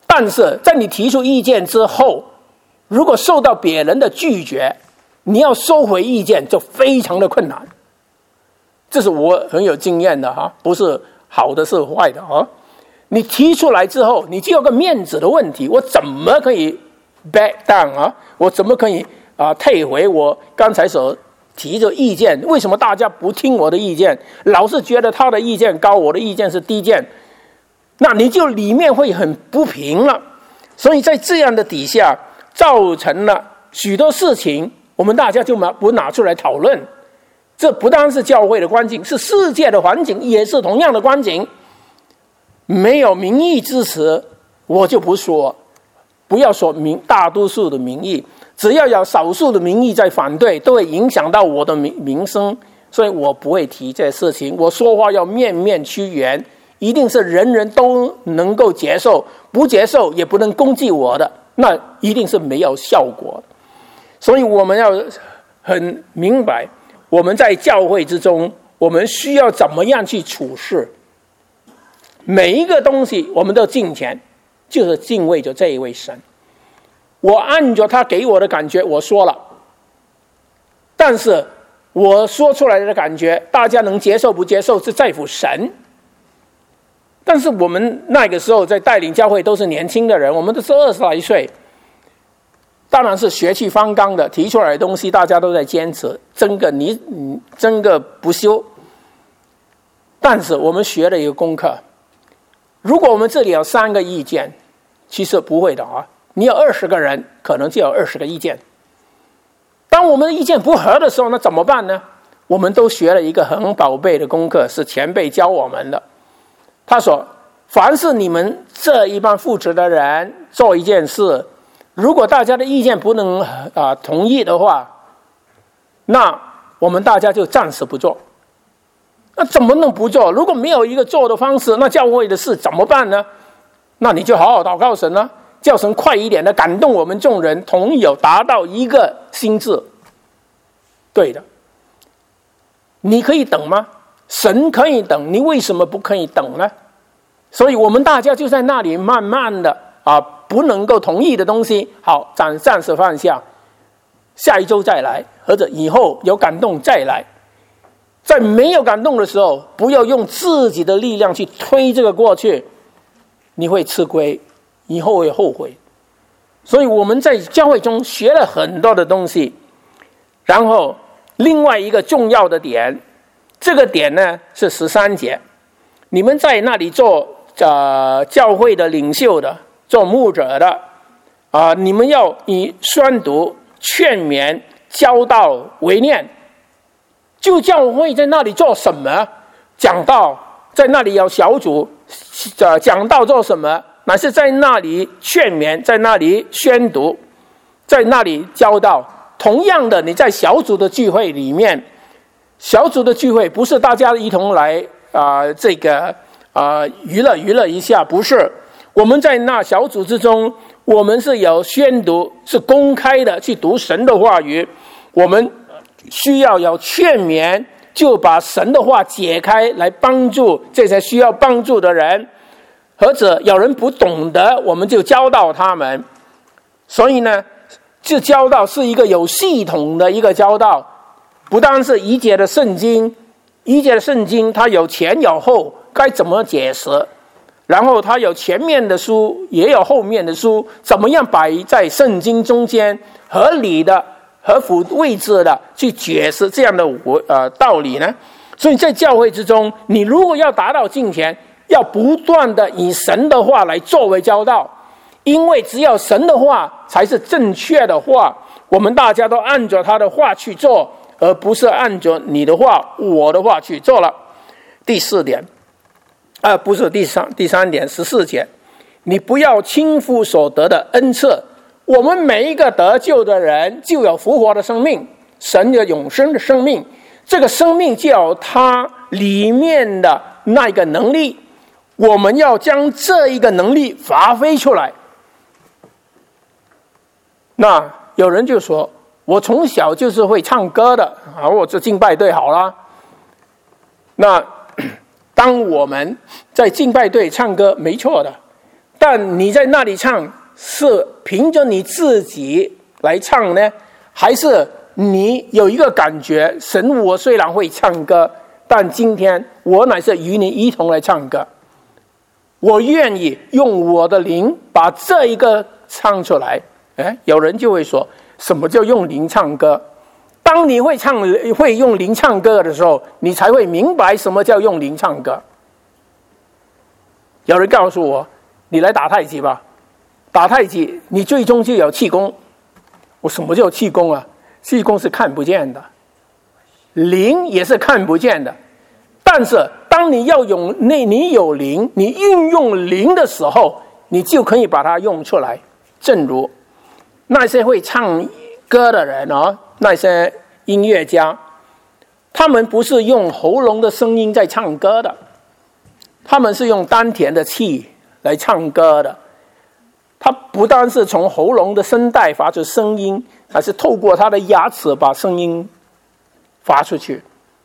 但是在你提出意见之后，如果受到别人的拒绝，你要收回意见就非常的困难。这是我很有经验的哈，不是好的是坏的啊。你提出来之后，你就有个面子的问题，我怎么可以 back down 啊？我怎么可以退回我刚才所提的意见？为什么大家不听我的意见，老是觉得他的意见高，我的意见是低见？那你就里面会很不平了。所以在这样的底下，造成了许多事情，我们大家就不拿出来讨论。这不单是教会的光景，是世界的环境也是同样的光景。没有民意支持，我就不说，不要说大多数的民意，只要有少数的民意在反对，都会影响到我的名声，所以我不会提这事情。我说话要面面俱圆，一定是人人都能够接受，不接受也不能攻击我的，那一定是没有效果的。所以我们要很明白，我们在教会之中，我们需要怎么样去处事。每一个东西我们都敬虔，就是敬畏着这一位神。我按照他给我的感觉我说了，但是我说出来的感觉大家能接受不接受是在乎神。但是我们那个时候在带领教会都是年轻的人，我们都是20来岁，当然是血气方刚的，提出来的东西大家都在坚持，争个不休。但是我们学了一个功课，如果我们这里有3个意见，其实不会的啊，你有20个人，可能就有20个意见。当我们的意见不合的时候，那怎么办呢？我们都学了一个很宝贝的功课，是前辈教我们的。他说，凡是你们这一帮负责的人做一件事，如果大家的意见不能同意的话，那我们大家就暂时不做。那怎么能不做？如果没有一个做的方式，那教会的事怎么办呢？那你就好好祷告神啊，叫神快一点的感动我们众人，同有达到一个心志。对的，你可以等吗？神可以等，你为什么不可以等呢？所以我们大家就在那里慢慢的不能够同意的东西，好，暂时放下，下一周再来，或者以后有感动再来。在没有感动的时候，不要用自己的力量去推这个过去，你会吃亏，以后会后悔。所以我们在教会中学了很多的东西。然后另外一个重要的点，这个点呢是13节，你们在那里做教会的领袖的，做牧者的你们要以宣读、劝勉、教导为念。就教会在那里做什么？讲道，在那里有小组讲道做什么？乃是在那里劝勉，在那里宣读，在那里教导。同样的，你在小组的聚会里面，小组的聚会不是大家一同来娱乐一下，不是。我们在那小组之中，我们是有宣读，是公开的去读神的话语。我们需要有劝勉，就把神的话解开，来帮助这些需要帮助的人。或者有人不懂得，我们就教导他们。所以呢，这教导是一个有系统的一个教导，不单是一节的圣经，一节的圣经它有前有后，该怎么解释，然后它有前面的书也有后面的书，怎么样摆在圣经中间，合理的合乎位置的去解释这样的道理呢？所以在教会之中，你如果要达到敬虔，要不断的以神的话来作为教导，因为只有神的话才是正确的话，我们大家都按照他的话去做，而不是按照你的话我的话去做了。第4点不是第三点，14节，你不要轻忽所得的恩赐。我们每一个得救的人就有复活的生命，神有永生的生命，这个生命就有它里面的那个能力，我们要将这一个能力发挥出来。那有人就说，我从小就是会唱歌的我就敬拜队好了。那当我们在敬拜队唱歌没错的， 但你在那里唱是凭着你自己来唱呢，还是你有一个感觉，神，我虽然会唱歌，但今天我乃是与你一同来唱歌，我愿意用我的灵把这一个唱出来。有人就会说，什么叫用灵唱歌？当你会用灵唱歌的时候，你才会明白什么叫用灵唱歌。有人告诉我，你来打太极吧，打太极你最终就有气功。我什么叫气功啊？气功是看不见的，灵也是看不见的。但是当你有灵，你运用灵的时候，你就可以把它用出来。正如那些会唱歌的人那些音乐家，他们不是用喉咙的声音在唱歌的，他们是用丹田的气来唱歌的。他不单是从喉咙的声带发出声音，还是透过他的牙齿把声音发出去。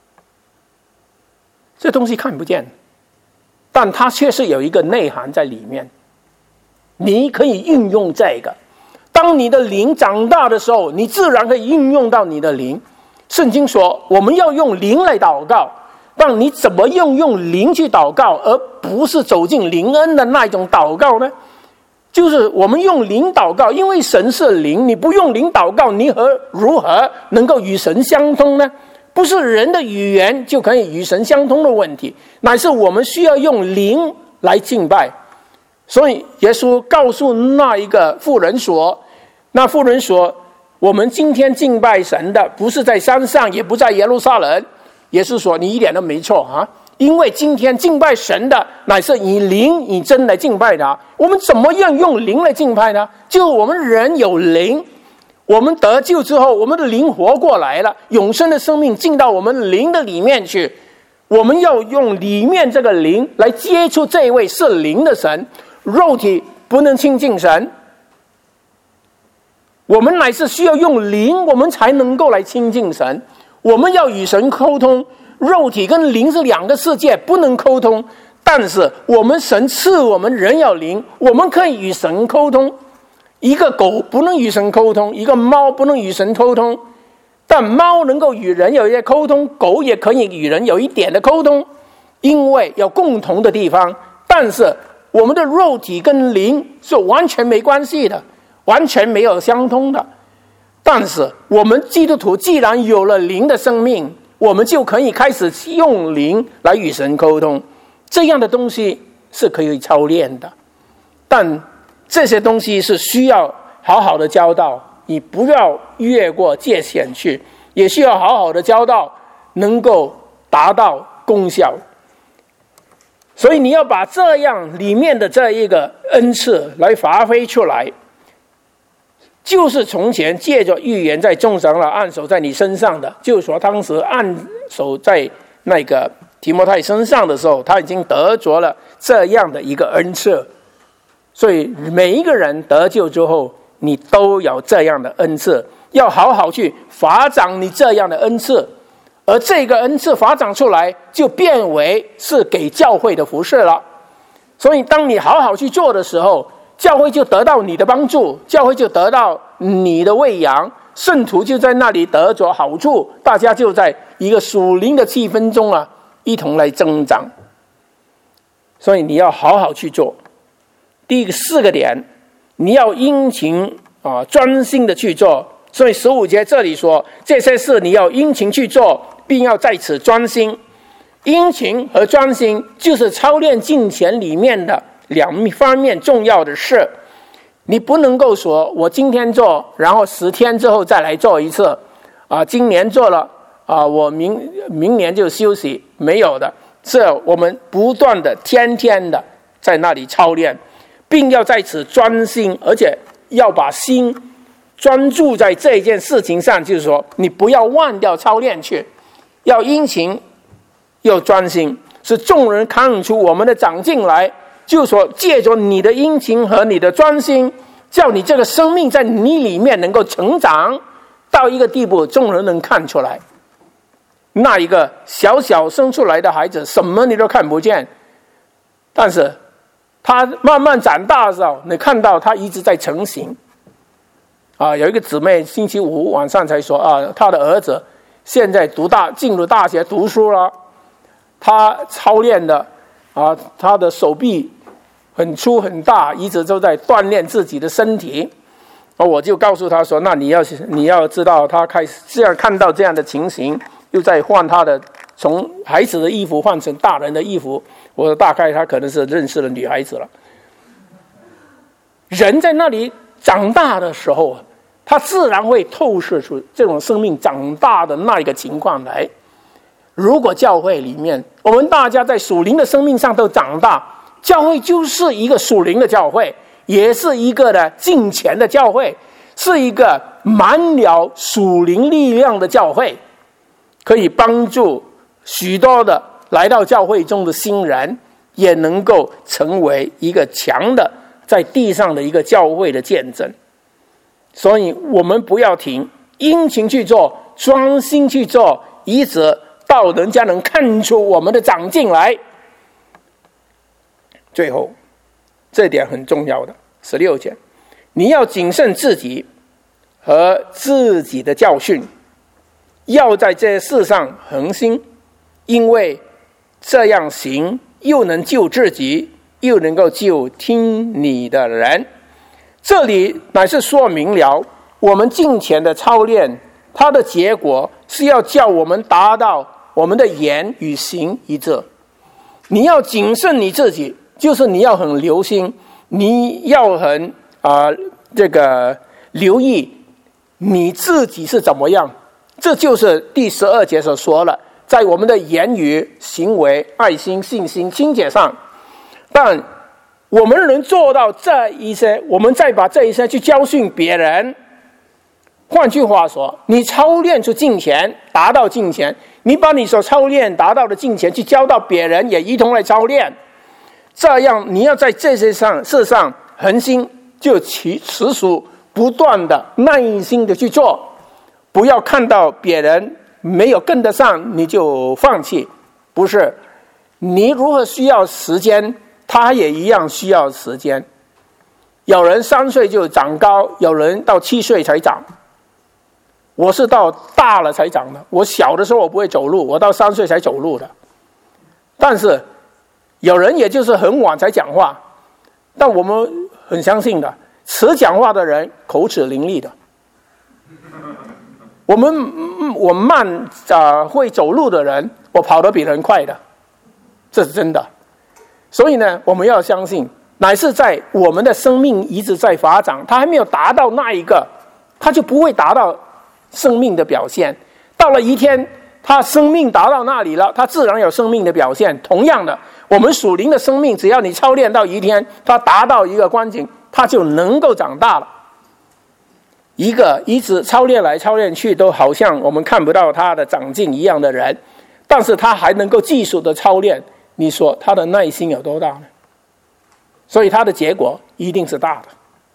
这东西看不见，但它确实有一个内涵在里面，你可以运用这个。当你的灵长大的时候，你自然可以运用到你的灵。圣经说我们要用灵来祷告，但你怎么用灵去祷告，而不是走进灵恩的那种祷告呢？就是我们用灵祷告，因为神是灵，你不用灵祷告，你如何能够与神相通呢？不是人的语言就可以与神相通的问题，乃是我们需要用灵来敬拜。所以耶稣告诉那一个妇人说，那妇人说，我们今天敬拜神的不是在山上，也不在耶路撒冷。耶稣说，你一点都没错啊，因为今天敬拜神的乃是以灵以真来敬拜他。我们怎么样用灵来敬拜呢？就我们人有灵，我们得救之后，我们的灵活过来了，永生的生命进到我们灵的里面去，我们要用里面这个灵来接触这位是灵的神。肉体不能亲近神，我们乃是需要用灵，我们才能够来亲近神。我们要与神沟通，肉体跟灵是两个世界，不能沟通。但是我们神赐我们人有灵，我们可以与神沟通。一个狗不能与神沟通，一个猫不能与神沟通，但猫能够与人有一些沟通，狗也可以与人有一点的沟通，因为有共同的地方。但是我们的肉体跟灵是完全没关系的，完全没有相通的。但是我们基督徒既然有了灵的生命，我们就可以开始用灵来与神沟通。这样的东西是可以操练的，但这些东西是需要好好的教导，你不要越过界限去，也需要好好的教导，能够达到功效。所以你要把这样里面的这一个恩赐来发挥出来，就是从前借着预言在众长老按手在你身上的，就是说当时按手在那个提摩太身上的时候，他已经得着了这样的一个恩赐。所以每一个人得救之后，你都有这样的恩赐，要好好去发展你这样的恩赐。而这个恩赐发展出来，就变为是给教会的服事了。所以当你好好去做的时候，教会就得到你的帮助，教会就得到你的喂养，圣徒就在那里得着好处，大家就在一个属灵的气氛中一同来增长。所以你要好好去做。第4个点，你要殷勤专心的去做。所以15节这里说，这些事你要殷勤去做，并要在此专心。殷勤和专心就是操练敬虔里面的2方面重要的事。你不能够说我今天做，然后10天之后再来做一次今年做了我明年就休息，没有的。这我们不断的天天的在那里操练，并要在此专心，而且要把心专注在这件事情上，就是说你不要忘掉操练去，要殷勤又专心，使众人看出我们的长进来。就是说借着你的殷勤和你的专心，叫你这个生命在你里面能够成长到一个地步，众人能看出来。那一个小小生出来的孩子，什么你都看不见，但是他慢慢长大的时候，你看到他一直在成型。有一个姊妹星期五晚上才说他的儿子现在进入大学读书了，他操练的他的手臂很粗很大，一直都在锻炼自己的身体。我就告诉他说，那你要知道，他开始这样看到这样的情形，又在换他的从孩子的衣服换成大人的衣服，我说大概他可能是认识了女孩子了。人在那里长大的时候，他自然会透视出这种生命长大的那一个情况来。如果教会里面我们大家在属灵的生命上都长大，教会就是一个属灵的教会，也是一个的敬虔的教会，是一个满了属灵力量的教会，可以帮助许多的来到教会中的新人，也能够成为一个强的在地上的一个教会的见证。所以我们不要停，殷勤去做，专心去做，一直到人家能看出我们的长进来。最后这点很重要的16节，你要谨慎自己和自己的教训，要在这事上恒心，因为这样行又能救自己，又能够救听你的人。这里乃是说明了我们敬虔的操练，它的结果是要叫我们达到我们的言与行一致。你要谨慎你自己，就是你要很留心，你要很留意你自己是怎么样。这就是第12节所说了，在我们的言语、行为、爱心、信心、清洁上，但我们能做到这一些，我们再把这一些去教训别人。换句话说，你操练出敬虔，达到敬虔，你把你所操练达到的敬虔去教到别人，也一同来操练。这样你要在这些事上恒心，就持续不断的耐心的去做，不要看到别人没有跟得上你就放弃。不是，你如何需要时间，他也一样需要时间。有人3岁就长高，有人到7岁才长。我是到大了才长的，我小的时候我不会走路，我到3岁才走路的。但是有人也就是很晚才讲话，但我们很相信的，迟讲话的人口齿伶俐的。我慢会走路的人，我跑得比人快的，这是真的。所以呢，我们要相信，乃是在我们的生命一直在发展，他还没有达到那一个，他就不会达到生命的表现。到了一天，他生命达到那里了，他自然有生命的表现。同样的，我们属灵的生命，只要你操练到一天，他达到一个光景，他就能够长大了。一个一直操练来操练去，都好像我们看不到他的长进一样的人，但是他还能够继续的操练，你说他的耐心有多大呢？所以他的结果一定是大的。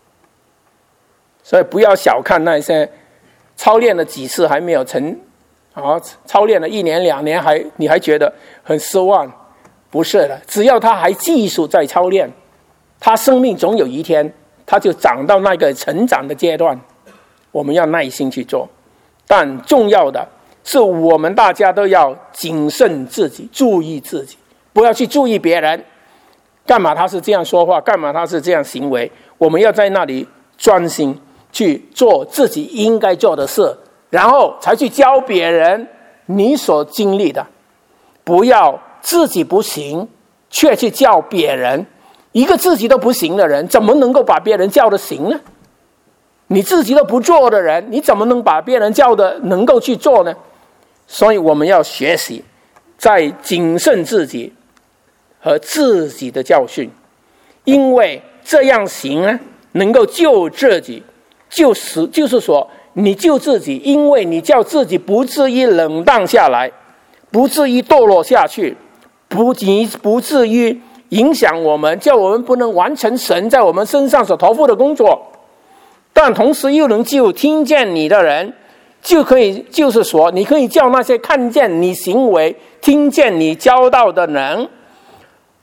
所以不要小看那些操练了几次还没有成，操练了1年2年你还觉得很失望。不是的，只要他还继续在操练，他生命总有一天他就长到那个成长的阶段。我们要耐心去做，但重要的是我们大家都要谨慎自己，注意自己，不要去注意别人干嘛他是这样说话，干嘛他是这样行为。我们要在那里专心去做自己应该做的事，然后才去教别人你所经历的。不要自己不行却去教别人，一个自己都不行的人怎么能够把别人教得行呢？你自己都不做的人，你怎么能把别人教的能够去做呢？所以我们要学习在谨慎自己和自己的教训，因为这样行呢，能够救自己。就是说你救自己，因为你叫自己不至于冷淡下来，不至于堕落下去，不至于影响我们，叫我们不能完成神在我们身上所托付的工作。但同时又能救听见你的人，就是说你可以叫那些看见你行为听见你教导的人，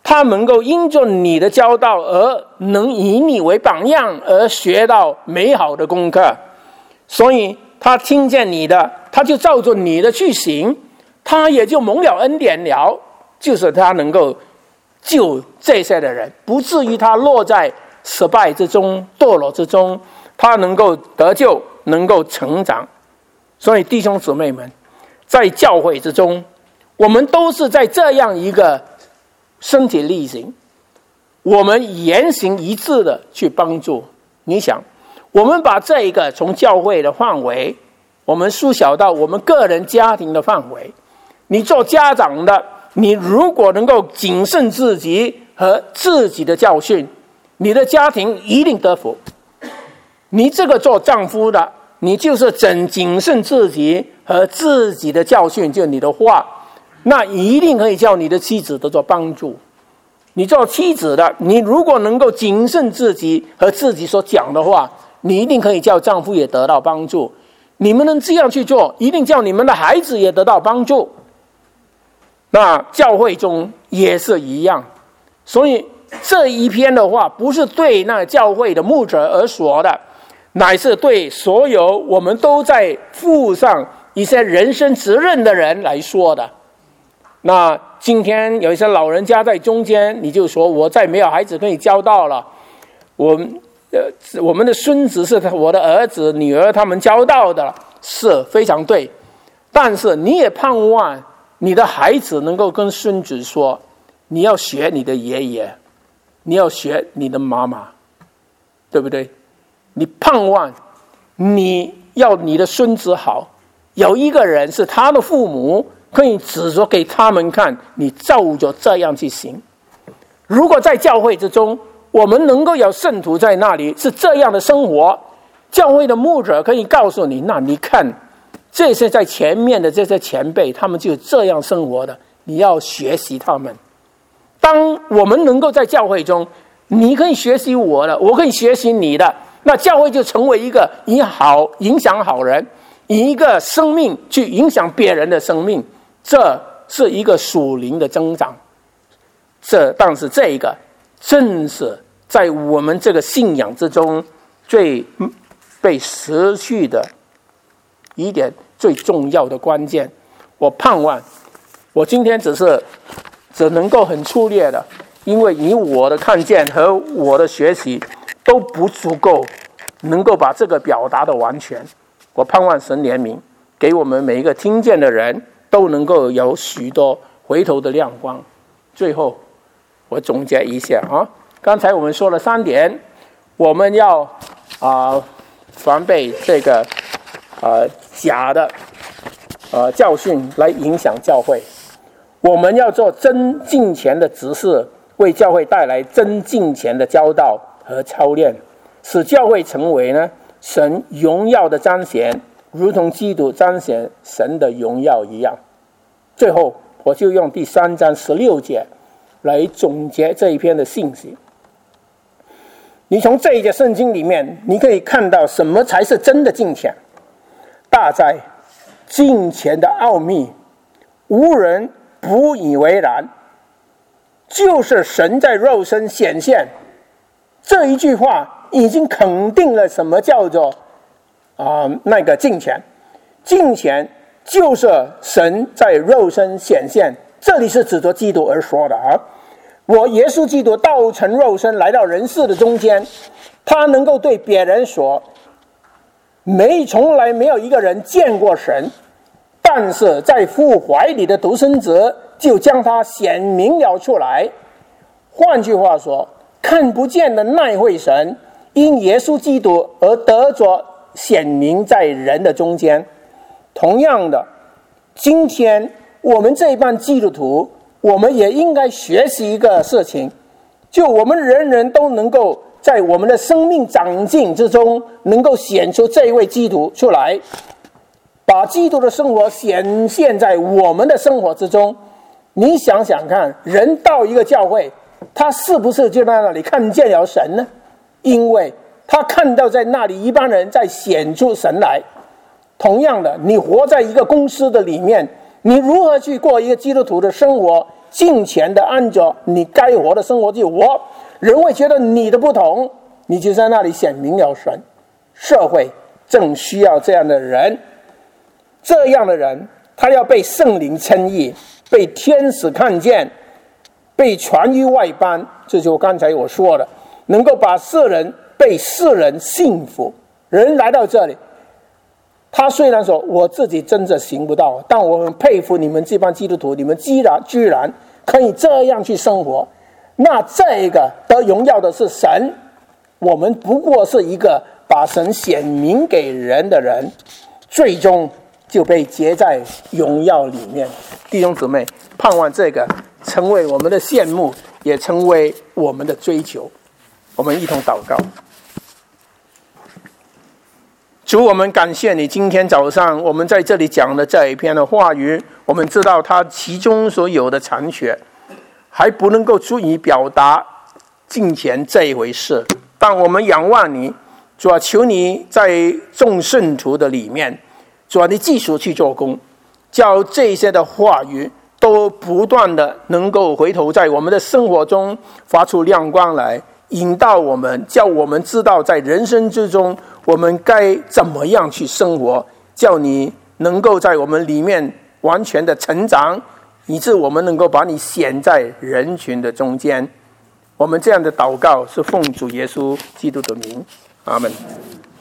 他能够因着你的教导而能以你为榜样，而学到美好的功课。所以他听见你的，他就照着你的去行，他也就蒙了恩典了，就是他能够救这些的人，不至于他落在失败之中、堕落之中，他能够得救，能够成长。所以弟兄姊妹们，在教会之中，我们都是在这样一个身体力行，我们言行一致的去帮助。你想，我们把这一个从教会的范围，我们缩小到我们个人家庭的范围。你做家长的，你如果能够谨慎自己和自己的教训，你的家庭一定得福。你这个做丈夫的，你就是谨慎自己和自己的教训，就你的话，那一定可以叫你的妻子得到帮助。你做妻子的，你如果能够谨慎自己和自己所讲的话，你一定可以叫丈夫也得到帮助。你们能这样去做，一定叫你们的孩子也得到帮助。那教会中也是一样。所以这一篇的话不是对那教会的牧者而说的，乃是对所有我们都在负上一些人生责任的人来说的。那今天有一些老人家在中间，你就说我再没有孩子可以教导了，我们的孙子是我的儿子女儿他们教导的，是非常对。但是你也盼望你的孩子能够跟孙子说，你要学你的爷爷，你要学你的妈妈，对不对？你盼望你要你的孙子好，有一个人是他的父母，可以指着给他们看，你照着这样去行。如果在教会之中，我们能够有圣徒在那里是这样的生活，教会的牧者可以告诉你，那你看这些在前面的这些前辈，他们就这样生活的，你要学习他们。当我们能够在教会中，你可以学习我的，我可以学习你的，那教会就成为一个影响好人，以一个生命去影响别人的生命，这是一个属灵的增长。但是这个正是在我们这个信仰之中最被失去的一点最重要的关键。我盼望我今天只能够很粗略的，因为以我的看见和我的学习都不足够能够把这个表达的完全。我盼望神怜悯，给我们每一个听见的人都能够有许多回头的亮光。最后我总结一下刚才我们说了3点，我们要防备这个假的教训来影响教会，我们要做真敬虔的执事，为教会带来真敬虔的教导和操练，使教会成为神荣耀的彰显，如同基督彰显神的荣耀一样。最后我就用第3章16节来总结这一篇的信息。你从这一节圣经里面，你可以看到什么才是真的敬虔。大在敬虔的奥秘，无人不以为然，就是神在肉身显现。这一句话已经肯定了什么叫做那个敬虔。敬虔就是神在肉身显现，这里是指着基督而说的我耶稣基督道成肉身来到人世的中间，他能够对别人说，从来没有一个人见过神，但是在父怀里的独生子就将他显明了出来。换句话说，看不见的那位神因耶稣基督而得着显明在人的中间。同样的，今天我们这一帮基督徒，我们也应该学习一个事情，就我们人人都能够在我们的生命长进之中，能够显出这一位基督出来，把基督的生活显现在我们的生活之中。你想想看，人到一个教会，他是不是就在那里看见了神呢？因为他看到在那里一般人在显出神来。同样的，你活在一个公司的里面，你如何去过一个基督徒的生活， 尽全的按照你该活的生活去活，人会觉得你的不同，你就在那里显明了神。社会正需要这样的人，这样的人他要被圣灵称义，被天使看见，被传于外邦。这就刚才我说的，能够把世人被世人信服。人来到这里，他虽然说我自己真的行不到，但我很佩服你们这帮基督徒，你们居然可以这样去生活。那这个得荣耀的是神，我们不过是一个把神显明给人的人，最终就被结在荣耀里面。弟兄姊妹，盼望这个成为我们的羡慕，也成为我们的追求。我们一同祷告。主，我们感谢你，今天早上我们在这里讲的这一篇的话语，我们知道它其中所有的残缺还不能够足以表达敬虔这一回事，但我们仰望你，主啊，求你在众圣徒的里面，主啊，你继续去做工，叫这些的话语都不断的能够回头在我们的生活中发出亮光来，引导我们，叫我们知道在人生之中我们该怎么样去生活，叫你能够在我们里面完全的成长，以致我们能够把你显在人群的中间。我们这样的祷告是奉主耶稣基督的名，阿们。